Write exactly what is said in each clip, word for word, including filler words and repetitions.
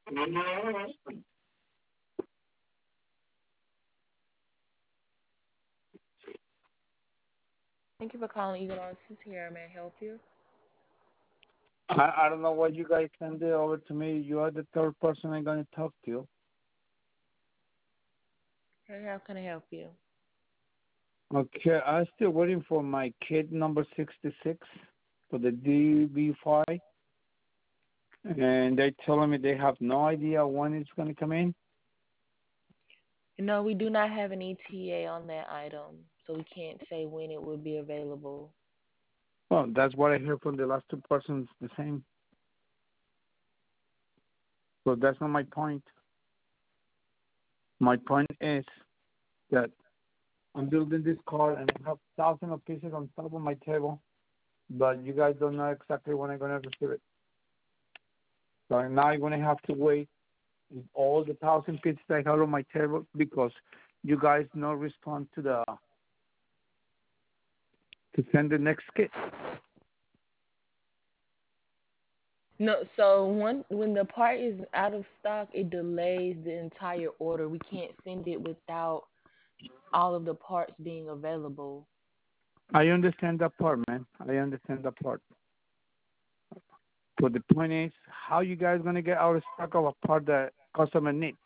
Thank you for calling Eagle Office here. May I help you? I, I don't know what you guys send it over to me. You are the third person I'm going to talk to. Hey, how can I help you? Okay, I'm still waiting for my kid number sixty-six for the D B five, and they telling me they have no idea when it's going to come in. No, we do not have an E T A on that item, so we can't say when it will be available. Well, that's what I heard from the last two persons, the same. So that's not my point. My point is that I'm building this car and I have thousands of pieces on top of my table, but you guys don't know exactly when I'm going to receive it. So now I'm going to have to wait all the thousand pieces I have on my table because you guys not respond to the to send the next kit. No, so one when the part is out of stock, it delays the entire order. We can't send it without all of the parts being available. I understand that part, man. I understand that part. But the point is, how you guys going to get out of stock of a part that customer needs?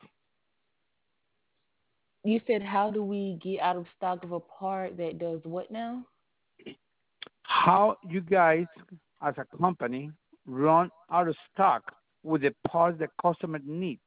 You said, how do we get out of stock of a part that does what now? How you guys, as a company, run out of stock with the parts the customer needs?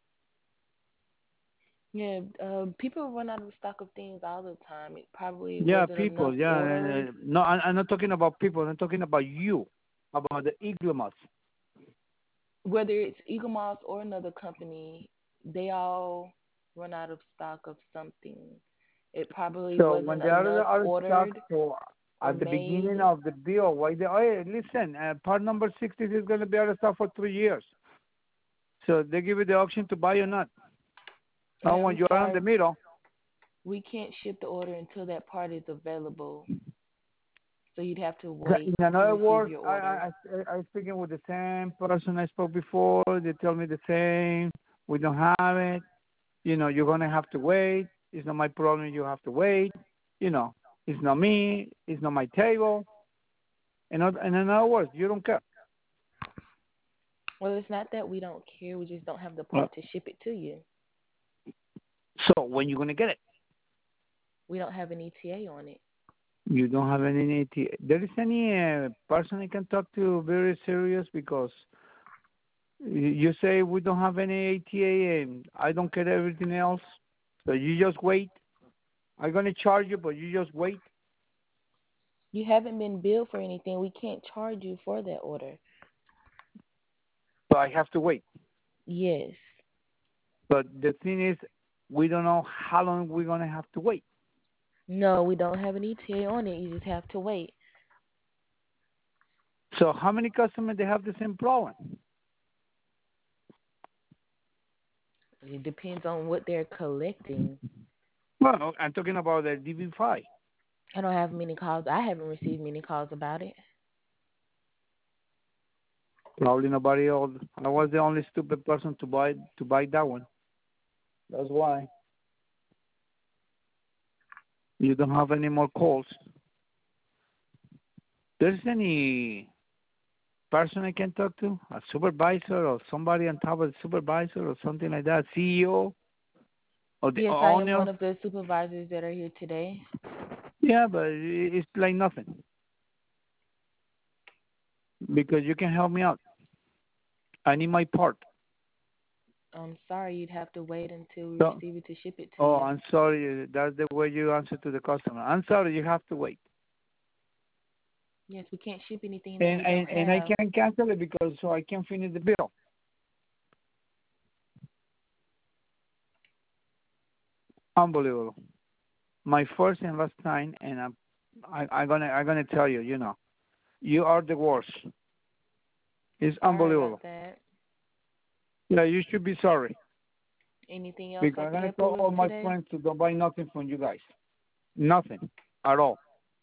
Yeah, uh, people run out of stock of things all the time. It probably Yeah, wasn't enough people. Yeah, orders. uh, no, I'm, I'm not talking about people. I'm talking about you, about the Iglomas. Whether it's Eagle Moss or another company, they all run out of stock of something. It probably So wasn't when they are enough out of stock, ordered so or at the beginning made. of the bill, why they? Oh, hey, listen, uh, part number sixty is going to be out of stock for three years. So they give you the option to buy or not. Now Yeah, I'm when you are on sorry. the middle, We can't ship the order until that part is available. So you'd have to in wait to another receive word, your I, order. I, I, I'm speaking with the same person I spoke before. They tell me the same. We don't have it. You know, you're going to have to wait. It's not my problem. You have to wait. You know, it's not me. It's not my table. In other, in other words, you don't care. Well, it's not that we don't care. We just don't have the Well, part to ship it to you. so when you going to get it? We don't have an E T A on it. You don't have any A T A. There is any uh, person I can talk to very serious because you say we don't have any A T A and I don't get everything else. So you just wait. I'm going to charge you, but you just wait. You haven't been billed for anything. We can't charge you for that order. So I have to wait. Yes. But the thing is, we don't know how long we're going to have to wait. No, we don't have an E T A on it. You just have to wait. So how many customers they have the same problem? It depends on what they're collecting. Well, I'm talking about the D B five. I don't have many calls. I haven't received many calls about it. Probably nobody else. I was the only stupid person to buy to buy that one. That's why you don't have any more calls. There's any person I can talk to, a supervisor or somebody on top of the supervisor or something like that, C E O or the Yes, I am owner. one of the supervisors that are here today. Yeah, but it's like nothing because you can help me out. I need my part. I'm sorry, you'd have to wait until we So, receive it to ship it to oh, you. I'm sorry. That's the way you answer to the customer. I'm sorry. You have to wait, Yes, we can't ship anything that and we and, don't and I have. can't cancel it because so I can finish the bill. Unbelievable. My first and last time, and I'm I, I'm gonna I'm gonna tell you. You know, you are the worst. It's Sorry unbelievable. about that. Yeah, you should be sorry Anything else because I I'm can gonna help you tell with all my today? friends to don't buy nothing from you guys. Nothing at all.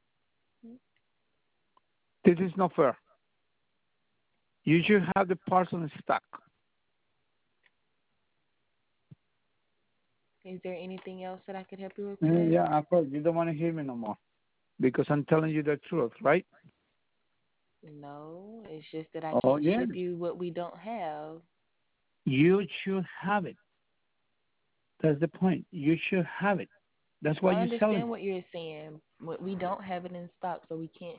This is not fair. You should have the parts on stock. Is there anything else that I could help you with Uh, today? yeah, of course. You don't want to hear me no more because I'm telling you the truth, right? No, it's just that I Oh, can't yeah. ship you what we don't have. You should have it. That's the point. You should have it. That's why I you're selling understand it. what you're saying, but we don't have it in stock, so we can't